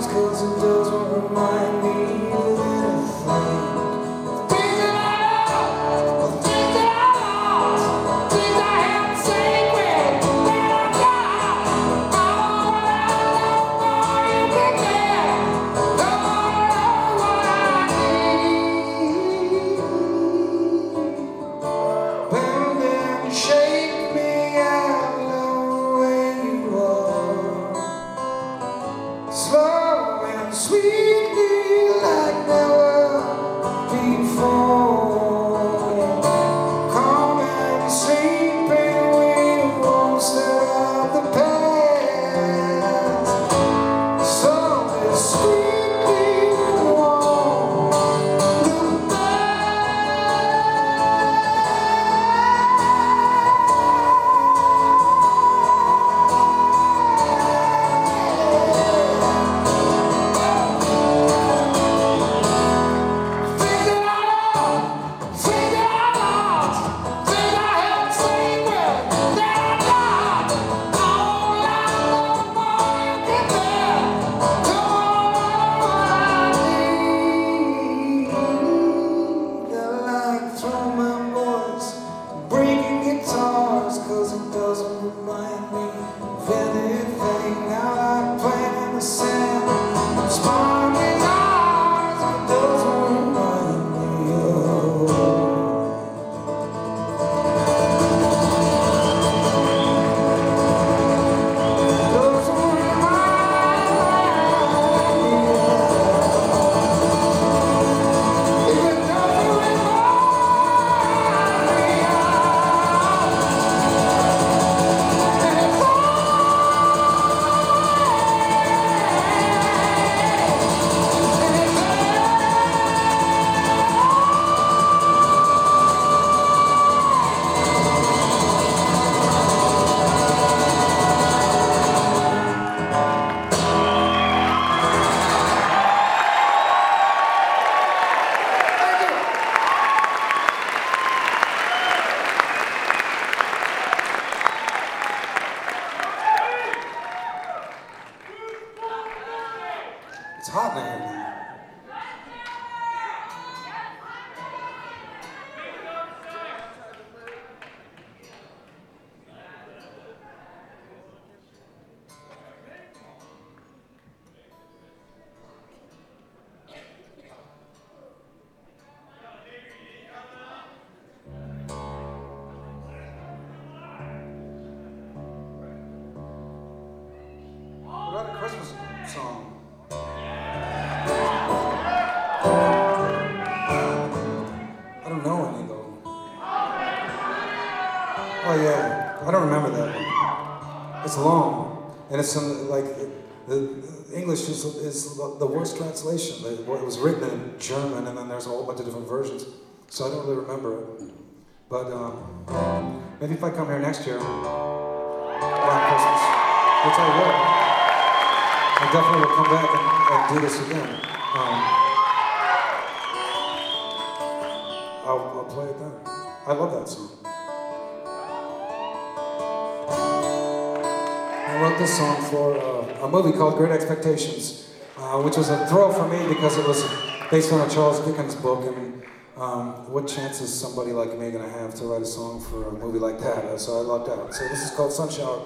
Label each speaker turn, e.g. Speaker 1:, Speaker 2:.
Speaker 1: guitars, 'cause it doesn't remind me of anything. Things that I love, things that I lost, things I held sacred, that I got. All I know more you can get, all what I need. Well, then shake me out the way you are, slow and sweetly like never before. Calm and sleeping, we won't stir up the past. So discreetly warm the breaking guitars, 'cause it doesn't remind me of anything. Now I'm playing in the sand, sparking eyes, it doesn't remind me of. Doesn't remind me of. It doesn't remind me. It's hot in here. What about a Christmas song? I don't know any though. Oh yeah, I don't remember that one. It's long, and it's like the English is the worst translation. It was written in German, and then there's a whole bunch of different versions, so I don't really remember it. But maybe if I come here next year around Christmas, which I will, I definitely will come back and do this again. I'll play it then. I love that song. I wrote this song for a movie called Great Expectations, which was a thrill for me because it was based on a Charles Dickens book, and what chance is somebody like me going to have to write a song for a movie like that? So I lucked out. So this is called Sun Shower.